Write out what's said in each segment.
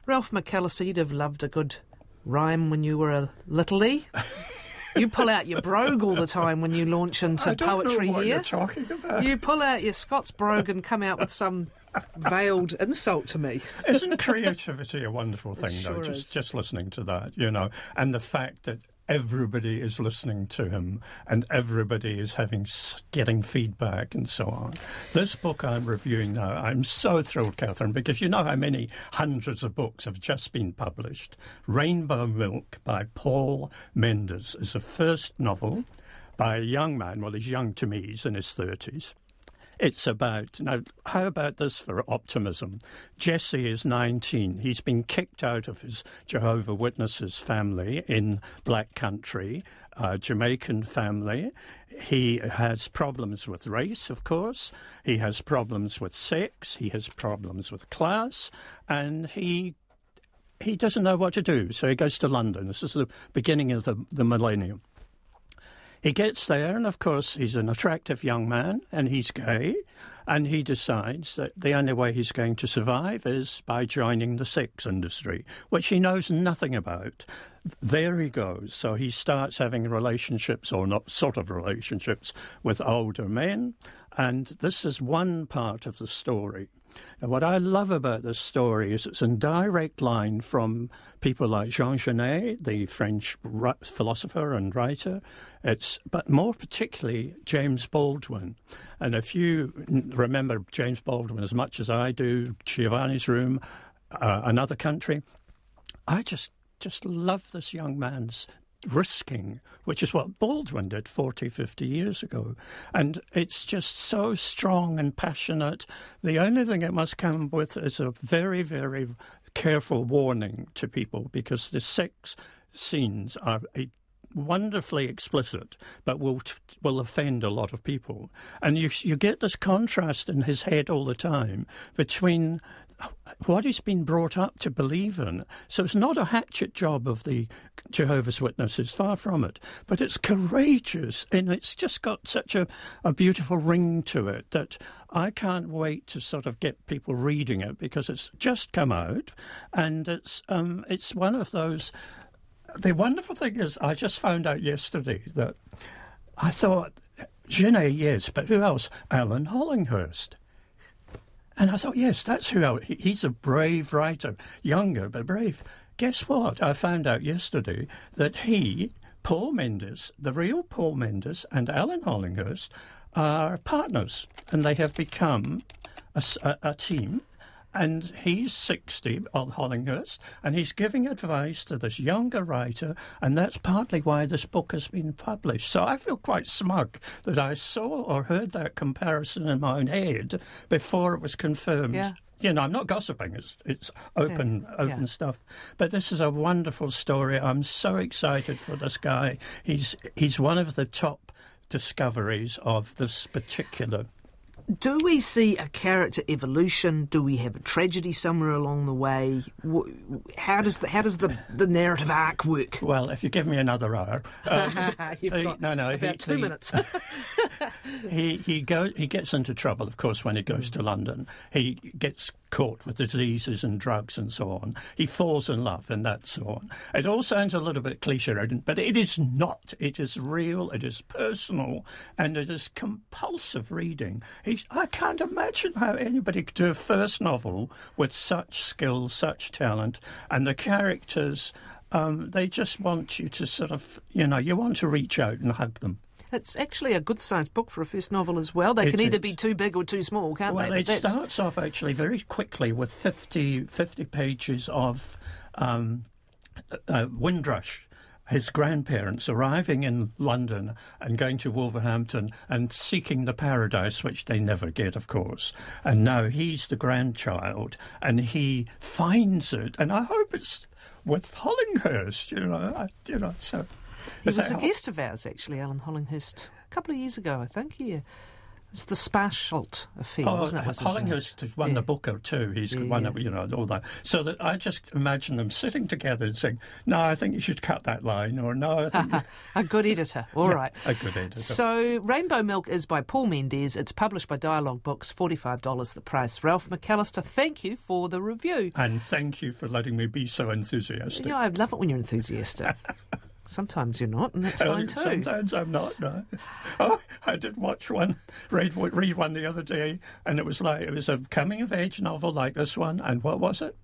Ralph McAllister, you'd have loved a good rhyme when you were a little-y. You pull out your brogue all the time when you launch into poetry here. I don't know what you're talking about. You pull out your Scots brogue and come out with some veiled insult to me. Isn't creativity a wonderful thing, Sure though? is. Just listening to that, you know, and the fact that everybody is listening to him and everybody is getting feedback and so on. This book I'm reviewing now, I'm so thrilled, Catherine, because you know how many hundreds of books have just been published. Rainbow Milk by Paul Mendes is the first novel by a young man. Well, he's young to me, he's in his 30s. It's about, now, how about this for optimism? Jesse is 19. He's been kicked out of his Jehovah's Witnesses family in Black Country, a Jamaican family. He has problems with race, of course. He has problems with sex. He has problems with class. And he doesn't know what to do, so he goes to London. This is the beginning of the millennium. He gets there, and of course he's an attractive young man, and he's gay, and he decides that the only way he's going to survive is by joining the sex industry, which he knows nothing about. There he goes. So he starts having relationships, or not sort of relationships, with older men, and this is one part of the story. Now, what I love about this story is it's in direct line from people like Jean Genet, the French philosopher and writer, but more particularly James Baldwin. And if you remember James Baldwin as much as I do, Giovanni's Room, Another Country, I just love this young man's risking, which is what Baldwin did 40, 50 years ago. And it's just so strong and passionate. The only thing it must come with is a very, very careful warning to people, because the sex scenes are wonderfully explicit, but will offend a lot of people. And you get this contrast in his head all the time between what he's been brought up to believe in. So it's not a hatchet job of the Jehovah's Witnesses, far from it, but it's courageous, and it's just got such a beautiful ring to it that I can't wait to sort of get people reading it, because it's just come out, and it's one of those. The wonderful thing is, I just found out yesterday that I thought, Genet, yes, but who else? Alan Hollinghurst. And I thought, yes, that's he's a brave writer, younger but brave. Guess what? I found out yesterday that Paul Mendes, the real Paul Mendes, and Alan Hollinghurst are partners, and they have become a team. And he's 60, Hollinghurst, and he's giving advice to this younger writer, and that's partly why this book has been published. So I feel quite smug that I saw or heard that comparison in my own head before it was confirmed. Yeah. You know, I'm not gossiping, it's open stuff. But this is a wonderful story. I'm so excited for this guy. He's one of the top discoveries of this particular. Do we see a character evolution? Do we have a tragedy somewhere along the way? How does the narrative arc work? Well, if you give me another hour, You've got about 2 minutes. he gets into trouble, of course, when he goes to London. He gets caught with diseases and drugs and so on. He falls in love and that so on. It all sounds a little bit cliche, but it is not. It is real, it is personal, and it is compulsive reading. I can't imagine how anybody could do a first novel with such skill, such talent, and the characters, they just want you to sort of, you want to reach out and hug them. It's actually a good sized book for a first novel as well. They can either be too big or too small, can't they? Well, it starts off actually very quickly with 50 pages of Windrush, his grandparents arriving in London and going to Wolverhampton and seeking the paradise, which they never get, of course. And now he's the grandchild, and he finds it. And I hope it's with Hollinghurst, so... He was a guest of ours, actually, Alan Hollinghurst, a couple of years ago, I think. It's the Sparshalt affair, wasn't it? Was his name? Hollinghurst has won the Booker too. He's won it, you know, all that. So that I just imagine them sitting together and saying, "No, I think you should cut that line," or "No, I think A good editor. All right. a good editor." So Rainbow Milk is by Paul Mendes. It's published by Dialogue Books, $45 the price. Ralph McAllister, thank you for the review. And thank you for letting me be so enthusiastic. You know, I love it when you're enthusiastic. Sometimes you're not, and that's fine too. Sometimes I'm not. No. Oh, I did watch one, read one the other day, and it was a coming-of-age novel like this one. And what was it?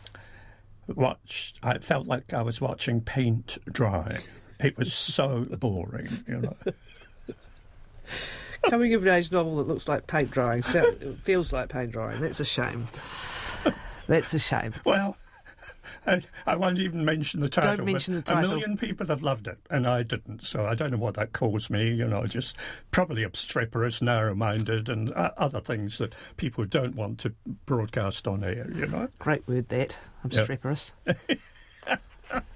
I felt like I was watching paint dry. It was so boring, you know. Coming-of-age novel that looks like paint drying. So it feels like paint drying. That's a shame. That's a shame. Well, I won't even mention the title. Don't mention the title. 1 million people have loved it, and I didn't. So I don't know what that calls me. You know, just probably obstreperous, narrow-minded, and other things that people don't want to broadcast on air. You know. Great word, that. Obstreperous. Yeah.